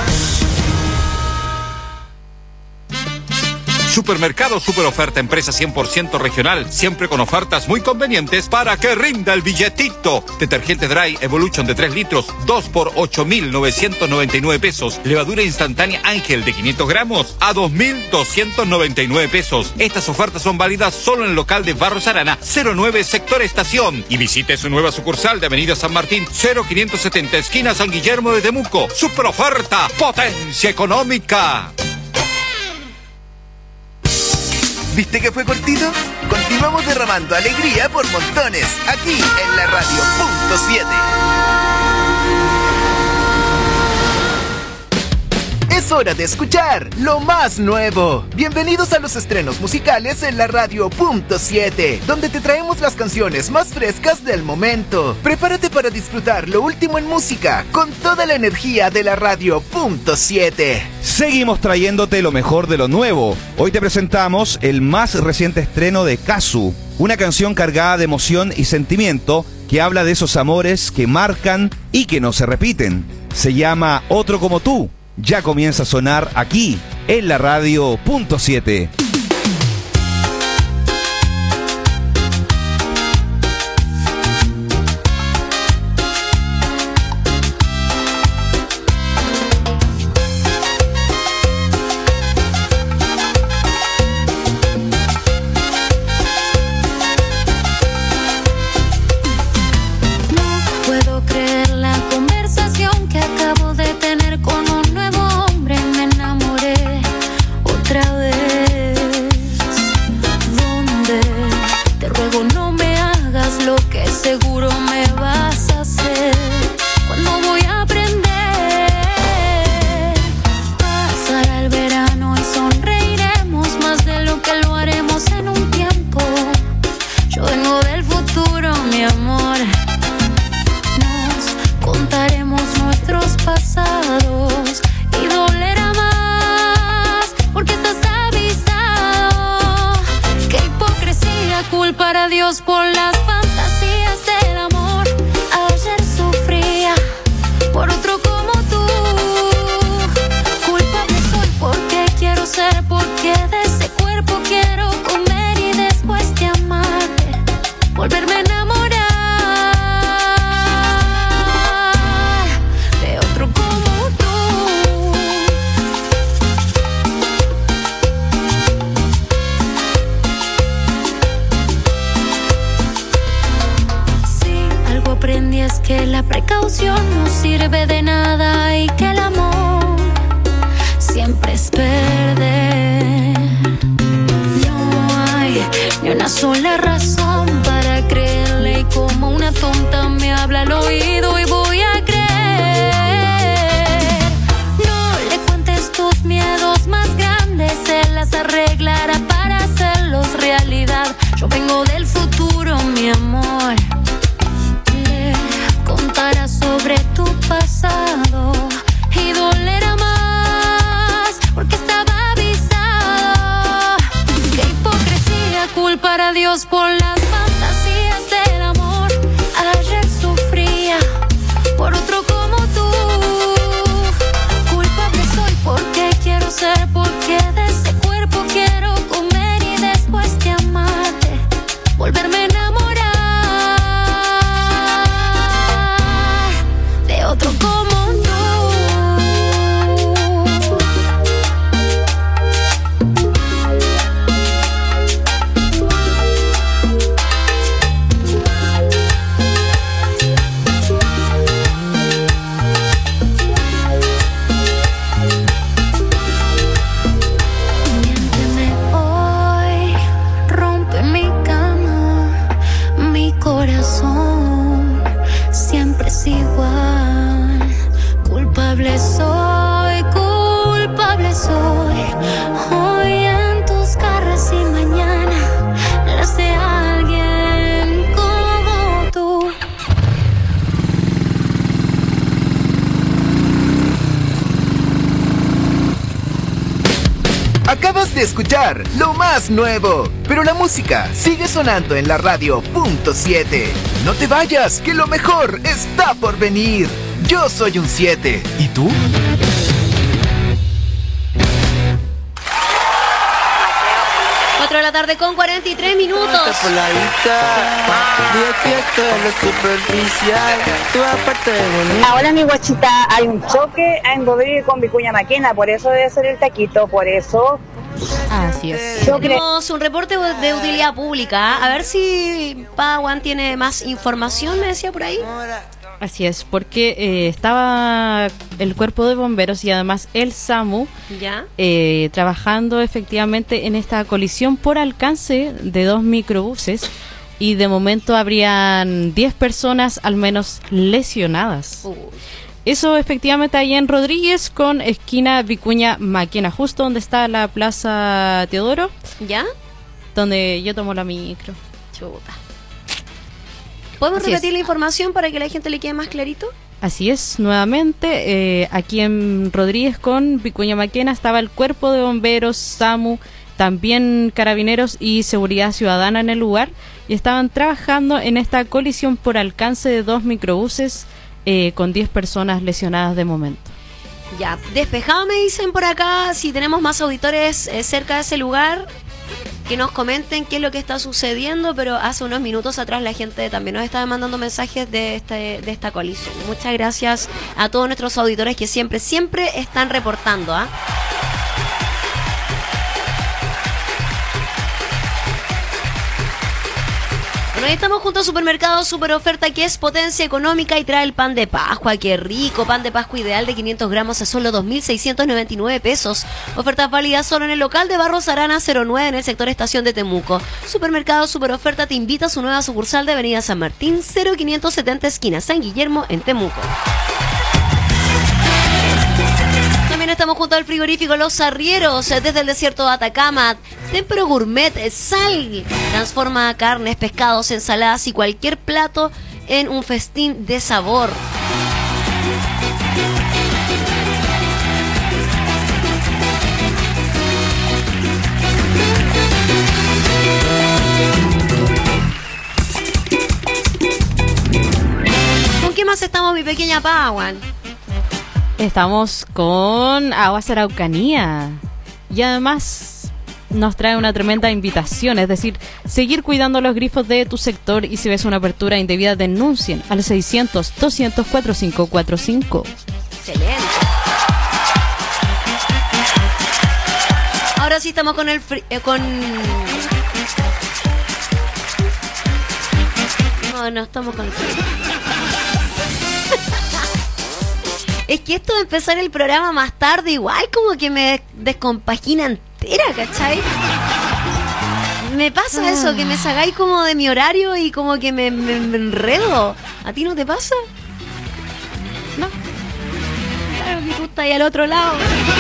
Supermercado Super Oferta, empresa cien por ciento regional, siempre con ofertas muy convenientes para que rinda el billetito. Detergente Dry Evolution de tres litros, dos por ocho mil novecientos noventa y nueve pesos. Levadura instantánea Ángel de quinientos gramos a dos mil doscientos noventa y nueve pesos. Estas ofertas son válidas solo en el local de Barros Arana, cero nueve Sector Estación. Y visite su nueva sucursal de Avenida San Martín, cero quinientos setenta, esquina San Guillermo de Temuco. Super Oferta, potencia económica. ¿Viste que fue cortito? Continuamos derramando alegría por montones, aquí en la radio punto siete. Es hora de escuchar lo más nuevo. Bienvenidos a los estrenos musicales en la radio punto siete, donde te traemos las canciones más frescas del momento. Prepárate para disfrutar lo último en música, con toda la energía de la radio punto siete. Seguimos trayéndote lo mejor de lo nuevo. Hoy te presentamos el más reciente estreno de Kazu, una canción cargada de emoción y sentimiento que habla de esos amores que marcan y que no se repiten. Se llama Otro Como Tú. Ya comienza a sonar aquí, en la radio punto siete. Con un nuevo hombre me enamoré otra vez. aprendí es que la precaución no sirve de nada y que el amor siempre es perder. No hay ni una sola razón para creerle y como una tonta me habla al oído y voy a creer. No le cuentes tus miedos más grandes, él las arreglará para hacerlos realidad. Yo vengo del futuro, mi amor. Le contará sobre tu pasado y dolerá más porque estaba avisado. Qué hipocresía culpar a Dios por las fantasías del amor. Ayer sufría por otro como tú. Culpable soy porque quiero ser, porque de ese cuerpo quiero comer y después de amarte volverme a enamorar de otro como tú. Miénteme hoy, rompe mi cama, mi corazón siempre es igual. Culpable soy, culpable soy. Hoy en tus garras y mañana las de alguien como tú. Acabas de escuchar lo más nuevo, pero la música sigue sonando en la radio punto siete. No te vayas, que lo mejor está por venir. Yo soy un siete. ¿Y tú? cuatro de la tarde con cuarenta y tres minutos. Ahora mi guachita, hay un choque en Rodríguez con Vicuña Maquena, por eso debe ser el taquito, por eso. Así es. Tenemos un reporte de utilidad pública. A ver si Padawan tiene más información, me decía por ahí. Así es, porque eh, estaba el cuerpo de bomberos y además el SAMU ¿Ya? eh, trabajando efectivamente en esta colisión por alcance de dos microbuses y de momento habrían diez personas al menos lesionadas. Uh. Eso efectivamente ahí en Rodríguez con esquina Vicuña Maquena, justo donde está la Plaza Teodoro. ¿Ya? Donde yo tomo la micro. Chuta. ¿Podemos Así repetir es. la información para que la gente le quede más clarito? Así es, nuevamente, eh, aquí en Rodríguez con Vicuña Maquena estaba el cuerpo de bomberos, SAMU, también carabineros y seguridad ciudadana en el lugar y estaban trabajando en esta colisión por alcance de dos microbuses eh, con diez personas lesionadas de momento. Ya, despejado me dicen por acá, si tenemos más auditores eh, cerca de ese lugar, que nos comenten qué es lo que está sucediendo, pero hace unos minutos atrás la gente también nos estaba mandando mensajes de, este, de esta colisión. Muchas gracias a todos nuestros auditores que siempre, siempre están reportando, ¿ah? Bueno, ahí estamos junto a Supermercado Super Oferta, que es potencia económica y trae el pan de Pascua. ¡Qué rico! Pan de Pascua ideal de quinientos gramos a solo dos mil seiscientos noventa y nueve pesos. Ofertas válidas solo en el local de Barros Arana cero nueve en el sector Estación de Temuco. Supermercado Super Oferta te invita a su nueva sucursal de Avenida San Martín, cero quinientos setenta esquina San Guillermo en Temuco. También estamos junto al frigorífico Los Arrieros, desde el desierto de Atacama. Tempero Gourmet Sal transforma carnes, pescados, ensaladas y cualquier plato en un festín de sabor. ¿Con qué más estamos, mi pequeña Padawan? Estamos con Aguas Araucanía y además nos trae una tremenda invitación, es decir, seguir cuidando los grifos de tu sector y si ves una apertura indebida denuncien al seiscientos, doscientos, cuarenta y cinco cuarenta y cinco. Excelente. Ahora sí estamos con el fri- eh, con no, no estamos con el fri- que esto de empezar el programa más tarde igual como que me descompagina entera, ¿cachai? Me pasa ah. eso, que me sacáis como de mi horario y como que me, me, me enredo. ¿A ti no te pasa? No. Claro que tú estás ahí al otro lado.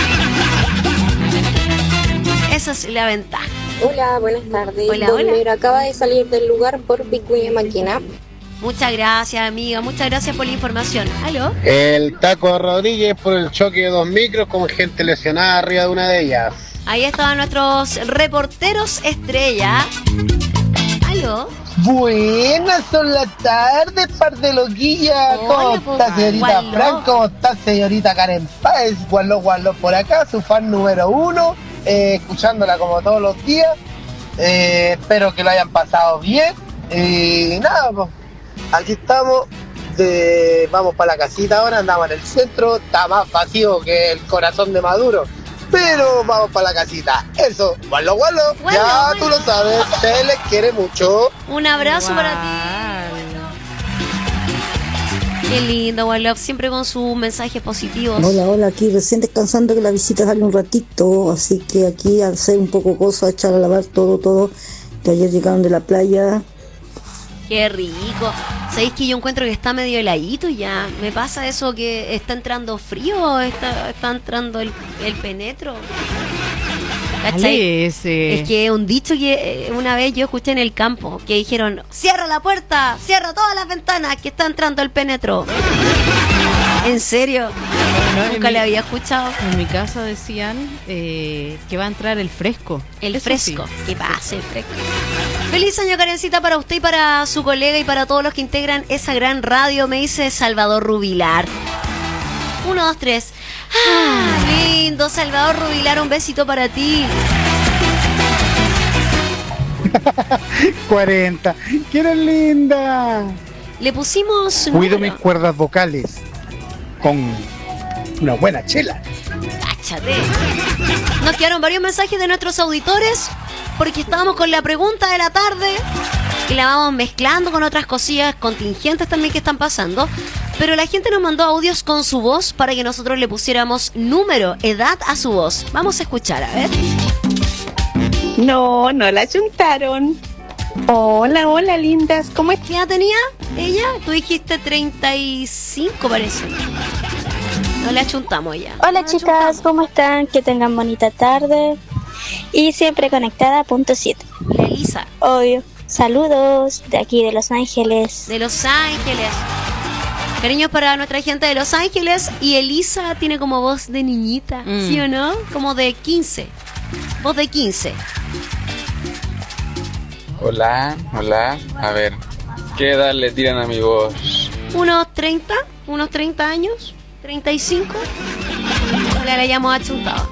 Esa es la ventaja. Hola, buenas tardes. Hola, Don hola. Mero acaba de salir del lugar por Vicuña Maquena. Muchas gracias, amiga. Muchas gracias por la información. ¿Aló? El Taco Rodríguez por el choque de dos micros con gente lesionada arriba de una de ellas. Ahí estaban nuestros reporteros estrella. ¿Aló? Buenas son las tardes, par de loquillas. ¿Cómo está, señorita Fran? ¿Cómo está, señorita Karen Páez? Gualo, gualo por acá, su fan número uno. Eh, escuchándola como todos los días. Eh, espero que lo hayan pasado bien. Y nada, pues, aquí estamos. De, vamos para la casita ahora, andamos en el centro. Está más vacío que el corazón de Maduro. Pero vamos para la casita. Eso, gualo, gualo. Bueno, ya bueno. tú lo sabes, se les quiere mucho. Un abrazo Igual. para ti. Qué lindo, Wallop, siempre con sus mensajes positivos. Hola, hola, aquí recién descansando que la visita sale un ratito, así que aquí al ser un poco cosa, echar a lavar todo, todo, que ayer llegaron de la playa. Qué rico. ¿Sabéis que yo encuentro que está medio heladito ya? Me pasa eso que está entrando frío, está, está entrando el, el penetro. ¿Cachai? Ese. Es que un dicho que eh, una vez yo escuché en el campo, que dijeron, cierra la puerta, cierra todas las ventanas, que está entrando el penetro. ¿En serio? No, Nunca en le mi- había escuchado. En mi casa decían eh, que va a entrar el fresco. El Eso fresco, sí. que pase el fresco. Feliz año, Karencita, para usted y para su colega y para todos los que integran esa gran radio, me dice Salvador Rubilar. Uno, dos, tres. ¡Ah, lindo! Salvador Rubilar, un besito para ti. cuarenta. ¿Quién es linda? Le pusimos... Cuido número. mis cuerdas vocales con una buena chela. Cáchate. Nos quedaron varios mensajes de nuestros auditores porque estábamos con la pregunta de la tarde y la vamos mezclando con otras cosillas contingentes también que están pasando. Pero la gente nos mandó audios con su voz para que nosotros le pusiéramos número, edad a su voz. Vamos a escuchar, a ver. No, no la chuntaron. Hola, hola, lindas. ¿Cómo es? ¿Qué edad tenía ella? Tú dijiste treinta y cinco, parece. No le achuntamos ya. Hola chicas, ¿cómo están? Que tengan bonita tarde. Y siempre conectada a punto siete. La Elisa. Obvio. Saludos de aquí de Los Ángeles. De Los Ángeles. Cariños para nuestra gente de Los Ángeles. Y Elisa tiene como voz de niñita, Mm. ¿sí o no? Como de quince. Voz de quince. Hola, hola. A ver, ¿qué edad le tiran a mi voz? Unos treinta, unos treinta años, treinta y cinco. Le la hayamos achuntado.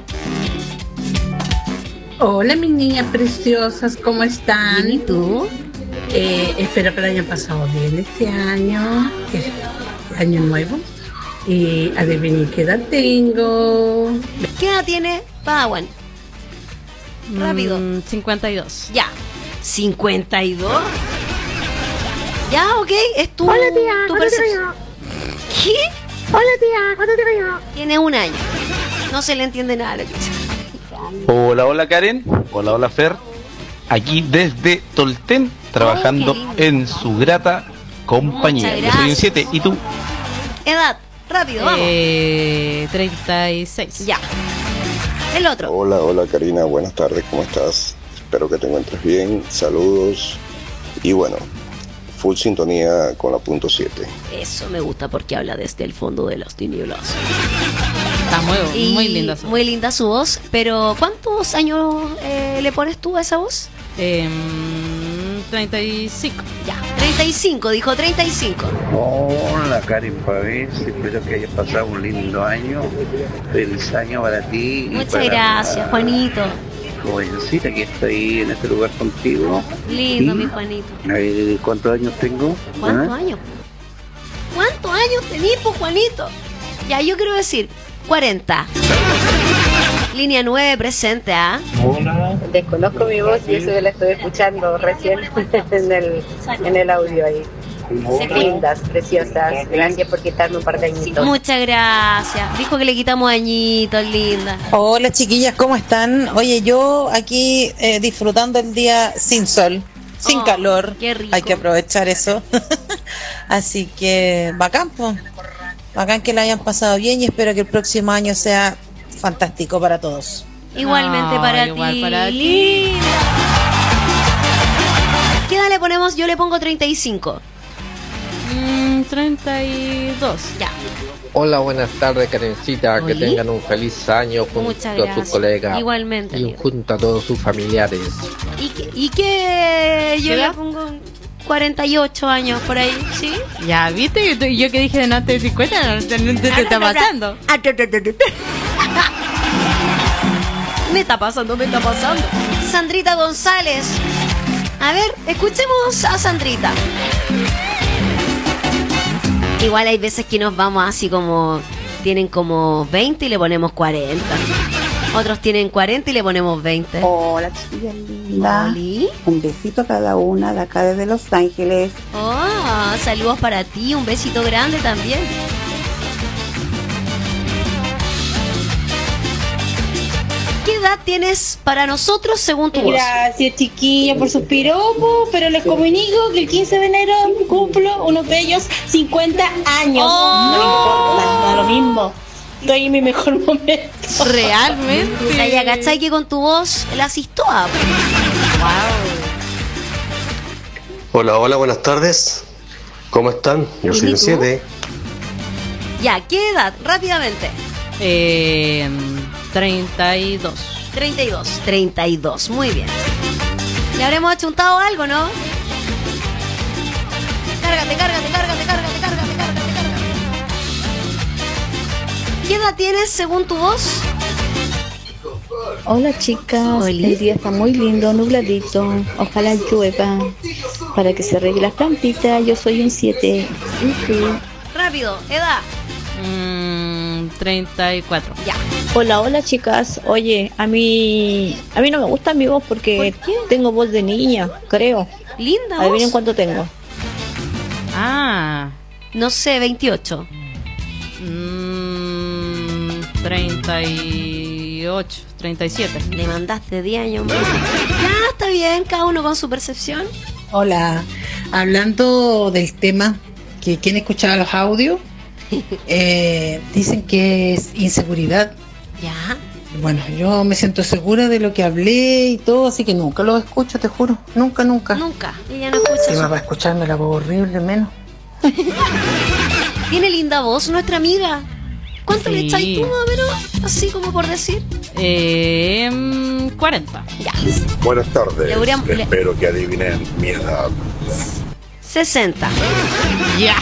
Hola, mis niñas preciosas, ¿cómo están? ¿Y tú? Eh, espero que lo hayan pasado bien este año, que es año nuevo. Y adivinen qué edad tengo. ¿Qué edad tiene Padawan? Rápido. Mm, cincuenta y dos. Ya. ¿cincuenta y dos? Ya, ok, es tu, Hola, tía, tu ¿cuánto te percepción. ¿Qué? Hola, tía, ¿cuánto te veo? Tiene un año. No se le entiende nada lo que dice. Hola, hola Karen. Hola, hola Fer. Aquí desde Tolten, trabajando Oh, qué lindo. en su grata compañía. Muchas Yo soy un gracias. siete. ¿Y tú? Edad, rápido, vamos. Eh, treinta y seis. Ya. El otro. Hola, hola Karina, buenas tardes, ¿cómo estás? Espero que te encuentres bien, saludos y bueno, full sintonía con la punto siete. Eso me gusta porque habla desde el fondo de las tinieblas. Está muy, Y muy linda su voz. Muy linda su voz, pero ¿cuántos años eh, le pones tú a esa voz? Em, treinta y cinco. Ya, treinta y cinco, dijo treinta y cinco. Hola Karen Pavés, espero que hayas pasado un lindo año. Feliz año para ti. y Muchas para gracias, la Juanito. Jovencita que estoy en este lugar contigo. Lindo, Y, mi Juanito. eh, ¿Cuántos años tengo? ¿Cuántos ¿Ah? años? ¿Cuántos años tenés, pues, Juanito? Ya, yo quiero decir, cuarenta. Línea nueve presente, ¿ah? Hola. Desconozco mi voz y eso que la estoy escuchando recién en el, en el audio ahí. Lindas, preciosas. Gracias por quitarme un par de añitos. Muchas gracias. Dijo que le quitamos añitos, linda. Hola chiquillas, ¿cómo están? Oye, yo aquí eh, disfrutando el día sin sol, sin Oh, calor. qué rico. Hay que aprovechar eso. Así que bacán, po. Bacán que la hayan pasado bien y espero que el próximo año sea fantástico para todos. Igualmente No, para igual ti. para ti. Linda. ¿Qué edad le ponemos? Yo le pongo treinta y cinco. Mm, treinta y dos. Ya. Hola, buenas tardes, Karencita. Que ¿Oli? tengan un feliz año junto Muchas a gracias. sus colegas Igualmente, y amigo. junto a todos sus familiares. ¿Y, qué- y qué? Yo ¿Qué le edad? pongo cuarenta y ocho años por ahí, ¿sí? Ya, ¿viste? Yo, yo que dije delante de cincuenta, no te, no te- te está pasando. Me está pasando, me está pasando. Sandrita González. A ver, escuchemos a Sandrita. Igual hay veces que nos vamos así como... Tienen como veinte y le ponemos cuarenta. Otros tienen cuarenta y le ponemos veinte. Hola chiquillas linda. Oli. Un besito a cada una de acá desde Los Ángeles. Oh, saludos para ti, un besito grande también. ¿Qué edad tienes para nosotros según tu voz? Gracias chiquillos por sus piropos, pero les comunico que el quince de enero cumplo unos bellos cincuenta años. Oh. No me importa, da lo mismo. Estoy en mi mejor momento. Realmente. O sea, ya cachai que con tu voz la asistó a... Hola, hola, buenas tardes. ¿Cómo están? Yo soy Bien, ¿y un tú? siete. Ya, ¿qué edad? Rápidamente. Eh, treinta y dos. treinta y dos. treinta y dos, muy bien. ¿Le habremos achuntado algo, no? Cárgate, cárgate, cárgate, cárgate, cárgate, cárgate, cárgate. ¿Qué edad tienes según tu voz? Hola chicas, Oli. el día está muy lindo, nubladito. Ojalá llueva para que se arregle las plantitas. Yo soy un siete. Rápido, edad. Mm, treinta y cuatro. Ya. Hola, hola chicas. Oye, a mí a mí no me gusta mi voz porque tengo voz de niña, creo. Linda voz. Adivinen cuánto tengo. Ah. No sé, veintiocho. Mm, treinta y ocho, treinta y siete. Le mandaste diez años más. Ya, está bien, cada uno con su percepción. Hola, hablando del tema que quien escuchaba los audios, eh, dicen que es inseguridad. Ya. Bueno, yo me siento segura de lo que hablé y todo, así que nunca lo escucho, te juro, nunca, nunca. Nunca, ella no escucha Si su- me va a escucharme la voz horrible, menos. Tiene linda voz nuestra amiga. ¿Cuánto le Sí. echáis tú, más o menos? Así como por decir. Eh, mm, cuarenta. Ya. Buenas tardes. Le hubieran- le- Espero que adivinen mi edad. sesenta. Ya.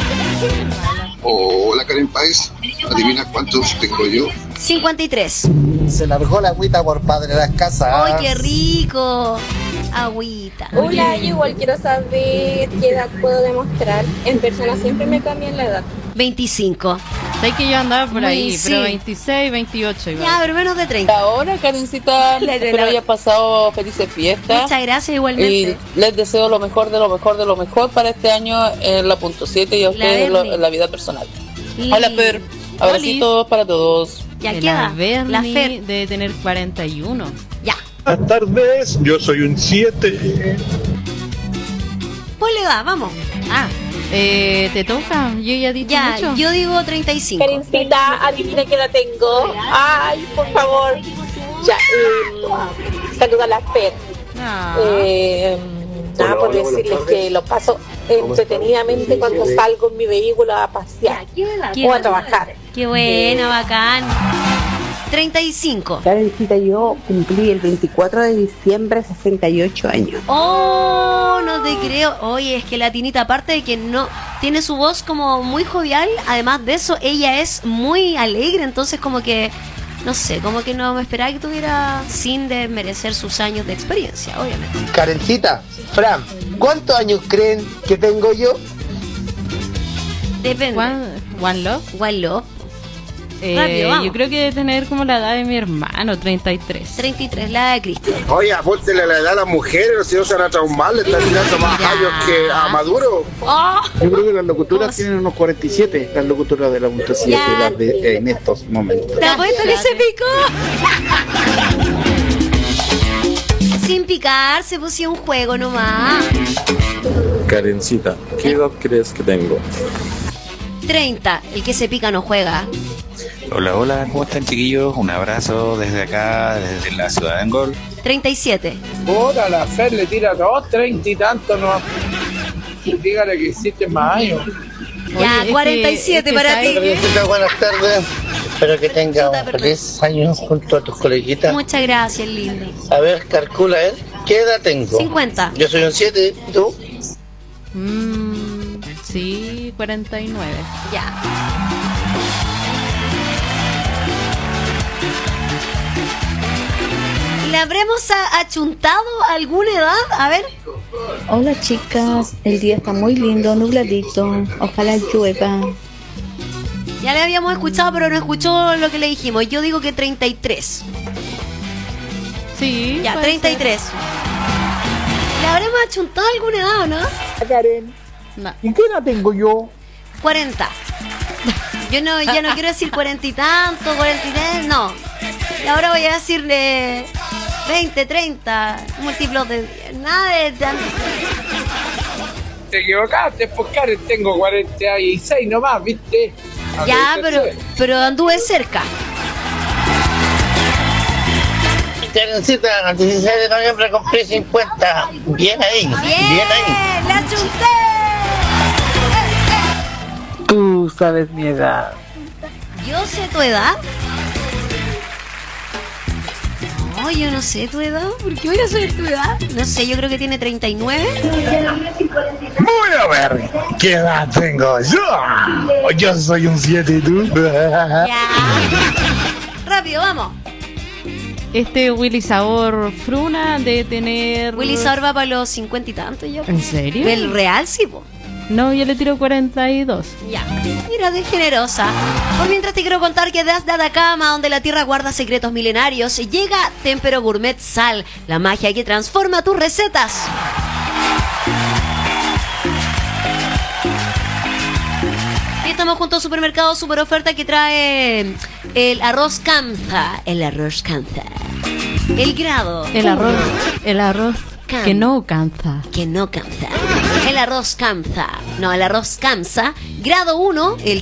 Hola Karen Páez, adivina cuántos tengo yo. cincuenta y tres. Se largó la agüita por padre de las casas. ¡Ay, qué rico! Agüita. Hola, yo igual quiero saber qué edad puedo demostrar. En persona siempre me cambian la edad. veinticinco. Sé que yo andaba por Muy, ahí, sí. pero veintiséis, veintiocho igual. Ya, pero menos de treinta. Ahora, Karencita, Le- le- espero la- haya pasado felices fiestas. Muchas gracias igualmente. Y les deseo lo mejor de lo mejor de lo mejor para este año en la punto siete y a ustedes en, lo- Berni. en la vida personal. Li- Hola, Fer. Abracitos para todos. Ya la queda. Berni La Fer. debe tener cuarenta y uno. Ya. Buenas tardes, yo soy un siete. Ponle edad, vamos. Ah, eh, te toca. Yo ya he dicho Ya, mucho. yo digo treinta y cinco. Karencita, adivina que la tengo. Ay, por favor. Ya, eh, saluda a la Fer. Ah. Eh, nada, Hola, por hola, buenas decirles tardes. que lo paso ¿Cómo entretenidamente estás? cuando Sí. salgo en mi vehículo a pasear Qué o a trabajar. Qué buena, bacán. treinta y cinco. Karencita, yo cumplí el veinticuatro de diciembre sesenta y ocho años. Oh, no te creo. Oye, es que la Tinita, aparte de que no tiene su voz como muy jovial, además de eso, ella es muy alegre, entonces como que, no sé, como que no me esperaba que tuviera, sin desmerecer sus años de experiencia, obviamente. Karencita, Fran, ¿cuántos años creen que tengo yo? Depende. One, One Love. One Love. Eh, Rápido, vamos. yo creo que debe tener como la edad de mi hermano, treinta y tres. treinta y tres, la edad de Cristian. Oye, apúrtele la edad a las mujeres, si no se van a traumar, le están tirando más años que a Maduro. Oh. Yo creo que las locutoras tienen unos cuarenta y siete, las locutoras de la punto siete, Ya. las de, eh, en estos momentos. Te apuesto que se picó. Sin picar, se puso un juego nomás. Karencita, ¿qué edad crees que tengo? treinta, el que se pica no juega. Hola, hola, ¿cómo están, chiquillos? Un abrazo desde acá, desde la ciudad de Angol. treinta y siete. Puta, la Fer le tira dos, treinta y tanto, no. Dígale que hiciste más años. Ya, cuarenta y siete para ti. Buenas tardes. Espero que tenga un feliz año junto a tus coleguitas. Muchas gracias, lindo. A ver, calcula él. ¿Qué edad tengo? cincuenta. Yo soy un siete, ¿y tú? Mm, sí, cuarenta y nueve. Ya. ¿Le habremos a- achuntado alguna edad? A ver. Hola chicas, el día está muy lindo, nubladito, ojalá llueva. Ya le habíamos escuchado, pero no escuchó lo que le dijimos. Yo digo que treinta y tres. Sí. Ya, puede treinta y ser. tres. ¿Le habremos achuntado alguna edad o no? Karen, No. ¿y qué edad tengo yo? cuarenta. Yo no, ya no quiero decir cuarenta y tanto, cuarenta y tres, no. Y ahora voy a decirle veinte, treinta, múltiplos de diez. Nada de tan... Te equivocaste, pues Karen, tengo cuarenta y seis nomás, ¿viste? Ya, pero, pero anduve cerca. Karencita, el dieciséis de noviembre cumplí cincuenta. Bien ahí, ¡Bien! bien ahí. ¡La chunté! Tú sabes mi edad. ¿Yo sé tu edad? No, yo no sé tu edad. ¿Por qué voy a saber tu edad? No sé, yo creo que tiene treinta y nueve. Voy a ver qué edad tengo yo. Yo soy un siete y tú. Ya. Rápido, vamos. Este Willy Sabor Fruna debe tener... Willy Sabor va para los cincuenta y tantos yo. ¿En serio? ¿El real sí, po? No, yo le tiro cuarenta y dos. Ya, mira, de generosa. Por mientras te quiero contar que desde Atacama, donde la tierra guarda secretos milenarios, llega Tempero Gourmet Sal, la magia que transforma tus recetas. Y estamos junto a Supermercado Super Oferta que trae el arroz Kamsa. El arroz Kamsa. El grado. El arroz, el arroz Cam- que no cansa. Que no cansa. El arroz Kamsa. No, el arroz Kamsa. Grado uno, el